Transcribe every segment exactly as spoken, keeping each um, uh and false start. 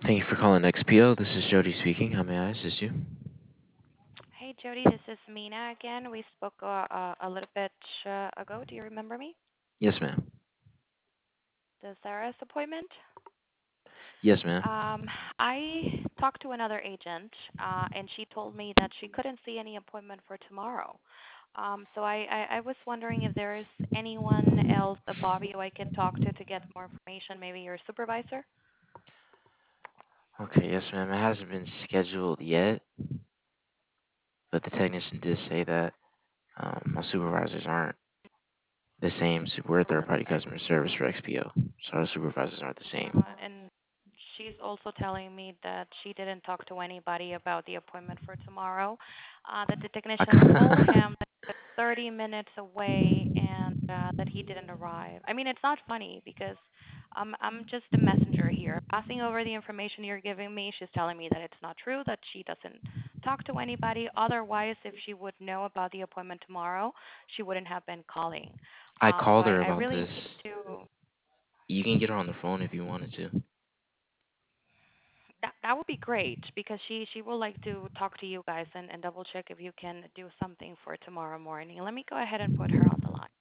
Thank you for calling X P O. This is Jody speaking. How may I assist you? Hey, Jody, this is Mina again. We spoke uh, uh, a little bit uh, ago. Do you remember me? Yes, ma'am. The Sarah's appointment? Yes, ma'am. Um, I talked to another agent, uh, and she told me that she couldn't see any appointment for tomorrow. Um, so I, I, I was wondering if there is anyone else above you I can talk to to get more information, maybe your supervisor? Okay, yes, ma'am. It hasn't been scheduled yet, but the technician did say that um, my supervisors aren't the same. su- We're a third-party customer service for X P O, so our supervisors aren't the same. Uh, and she's also telling me that she didn't talk to anybody about the appointment for tomorrow. Uh, that the I technician told c- him that he was thirty minutes away and uh, that he didn't arrive. I mean, it's not funny because um, I'm just a messenger here, passing over the information you're giving me. She's telling me that it's not true, that she doesn't talk to anybody. Otherwise, if she would know about the appointment tomorrow, she wouldn't have been calling. I Um, so called I, her I about really this. need to. You can get her on the phone if you wanted to. That that would be great because she she would like to talk to you guys and, and double check if you can do something for tomorrow morning. Let me go ahead and put her on the line.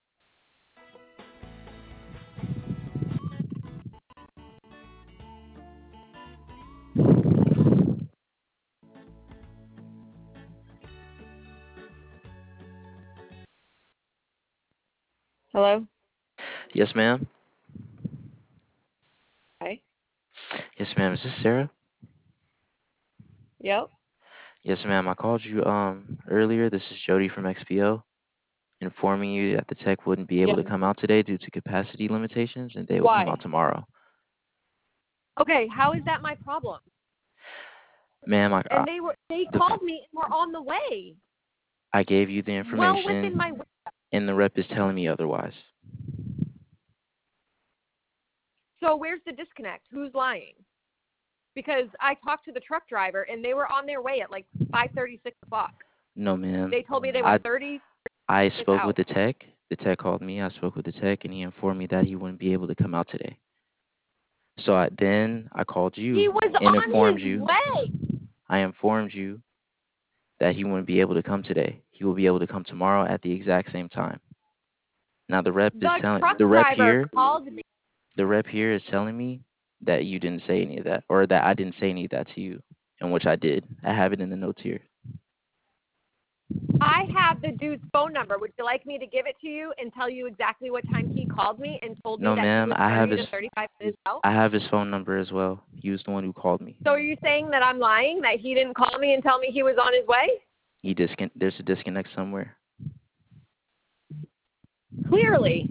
Hello? Yes, ma'am. Hi. Yes, ma'am. Is this Sarah? Yep. Yes, ma'am. I called you um earlier. This is Jody from X P O, informing you that the tech wouldn't be able Yep. to come out today due to capacity limitations, and they will come out Why? tomorrow. Okay, how is that my problem? Ma'am, I, I And they were they the called me and were on the way. I gave you the Well within my information, and the rep is telling me otherwise. so where's the disconnect? Who's lying? Because I talked to the truck driver and they were on their way at like five thirty, six o'clock. No, ma'am. They told me they were I thirty I minutes spoke with out. the tech. The tech called me. I spoke with the tech, and he informed me that he wouldn't be able to come out today. So I, then I called He you was and on informed his you. way. I informed you that he wouldn't be able to come today. He will be able to come tomorrow at the exact same time. Now the rep is The telling truck the rep driver here called me. the rep here is telling me that you didn't say any of that, or that I didn't say any of that to you, and which I did. I have it in the notes here. I have the dude's phone number. Would you like me to give it to you and tell you exactly what time he called me and told me No, that he ma'am. was I have thirty his to thirty-five minutes out? I have his phone number as well. He was the one who called me. So are you saying that I'm lying, that he didn't call me and tell me he was on his way? He discon- There's a disconnect somewhere. Clearly.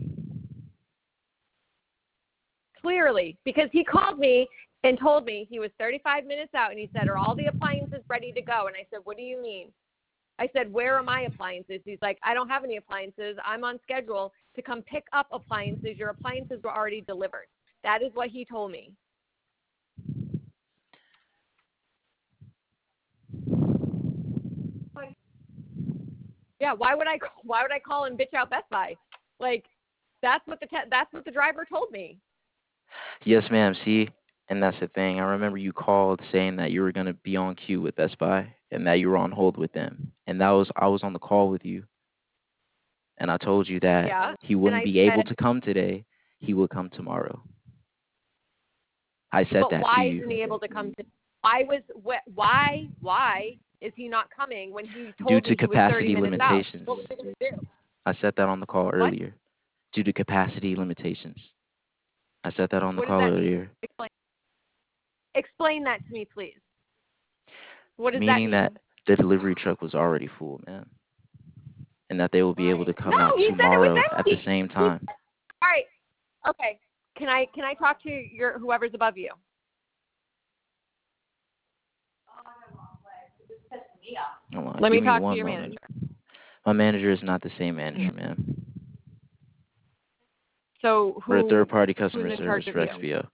Clearly. Because he called me and told me he was thirty-five minutes out and he said, are all the appliances ready to go? And I said, what do you mean? I said, where are my appliances? He's like, I don't have any appliances. I'm on schedule to come pick up appliances. Your appliances were already delivered. That is what he told me. Yeah, why would I why would I call and bitch out Best Buy? Like that's what the te- that's what the driver told me. Yes, ma'am. See, and that's the thing. I remember you called saying that you were gonna be on queue with Best Buy and that you were on hold with them, and that was I was on the call with you, and I told you that Yeah. he And wouldn't I be able said, to come today. He would come tomorrow. I said but that to why you isn't he able to come to why was wh- why why is he not coming when he due told to me he was thirty capacity minutes out? limitations. What was he going to do? I said that on the call What? earlier. Due to capacity limitations. I said that on the What does call that mean? earlier, Explain explain that to me, please. What does that meaning that mean? the delivery truck was already full, man, and that they will be able to No, come out he said it was tomorrow at the empty. same He, time. all right. Okay. Can I can I talk to your whoever's above you? Hold on, Let give me me talk to one your moment. manager. My manager is not the same manager, man. So We're a who third-party who's customer in service charge of for you? X P O.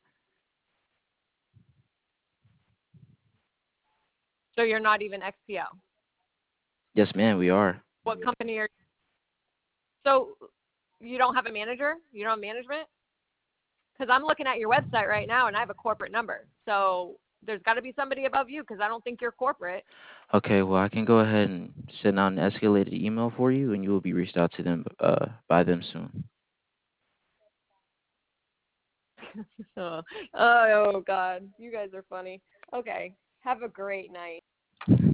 So you're not even X P O. Yes, ma'am, we are. What company are so you don't have a manager? You don't have management? Because I'm looking at your website right now, and I have a corporate number. So there's got to be somebody above you because I don't think you're corporate. Okay, well, I can go ahead and send out an escalated email for you, and you will be reached out to them uh, by them soon. oh, oh, God. You guys are funny. Okay. Have a great night.